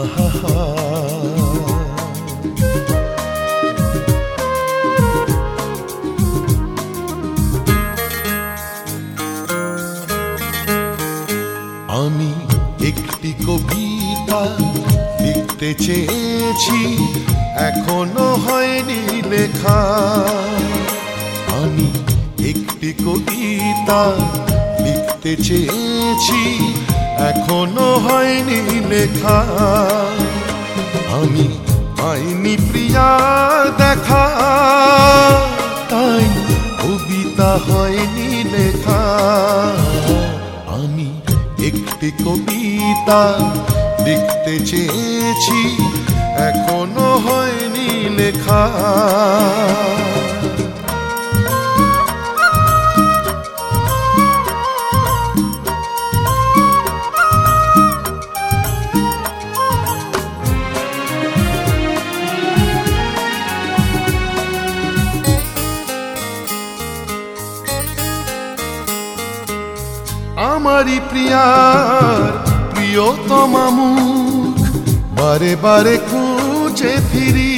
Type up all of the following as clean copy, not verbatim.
আমি একটি কবিতা লিখতে চেয়েছি, এখনো হয়নি লেখা। আমি একটি কবিতা লিখতে চেয়েছি, এখনো হয়নি লেখা। আমি পাইনি প্রিয়ার দেখা, তাই কবিতা হয়নি লেখা। আমি একটি কবিতা লিখতে চেয়েছি, এখনো হয়নি লেখা। আমারি প্রিয়ার প্রিয়তমা মুখ বারে বারে খুঁজে ফিরি।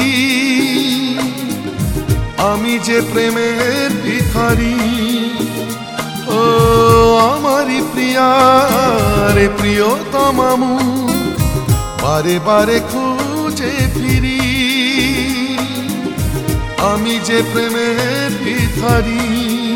আমি যে প্রেমের ভিখারি, ও আমারি প্রিয়ার প্রিয়তমা মুখ বারে বারে খুঁজে ফিরি। আমি যে প্রেমের ভিখারি,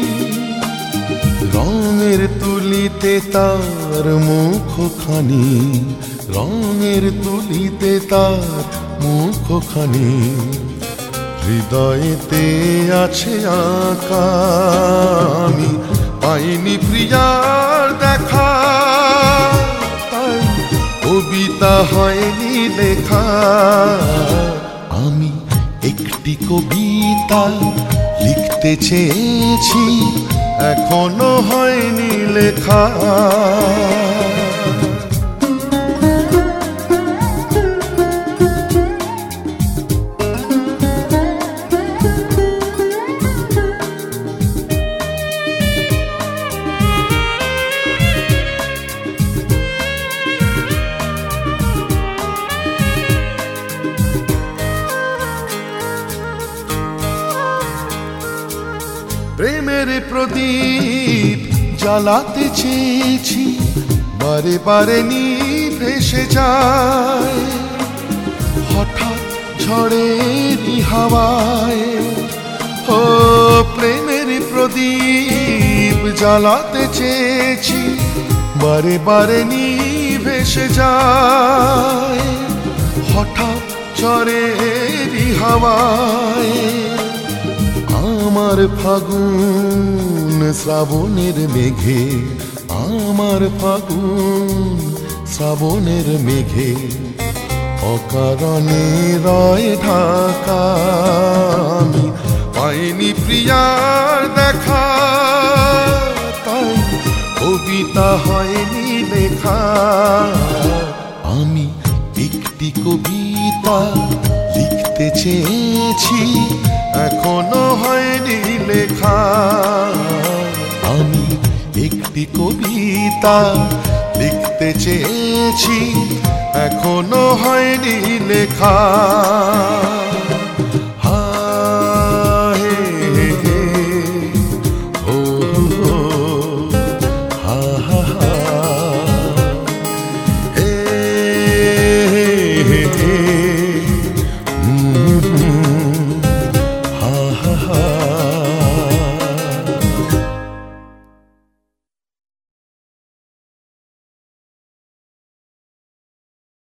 রঙের তুলিতে তার মুখখানি, রঙের তুলিতে তার মুখখানি হৃদয়েতে আছে আঁকা। আমি পাইনি প্রিয়ার দেখা, তাই কবিতা হয়নি লেখা। আমি একটি কবিতা লিখতে চেয়েছি, এখনো হয়নি লেখা। প্রেমের প্রদীপ জ্বালাতে চেয়েছি, বারে বারে নিভে যায়। হঠাৎ ঝড়ের হাওয়ায়, ও প্রেমের প্রদীপ জ্বালাতে চেয়েছি, বারে বারে নিভে যায়। হঠাৎ ঝড়ের হাওয়ায় আমার ফাগুন শ্রাবণের মেঘে, আমার ফাগুন শ্রাবণের মেঘে অকারণে রয় ঢাকা। আমি পাইনি প্রিয়ার দেখা, তাই কবিতা হয়নি লেখা। আমি একটি কবিতা লিখতে চেয়েছি, এখনো হয়নি লেখা। আমি একটি কবিতা লিখতে চেয়েছি, এখনো হয়নি লেখা।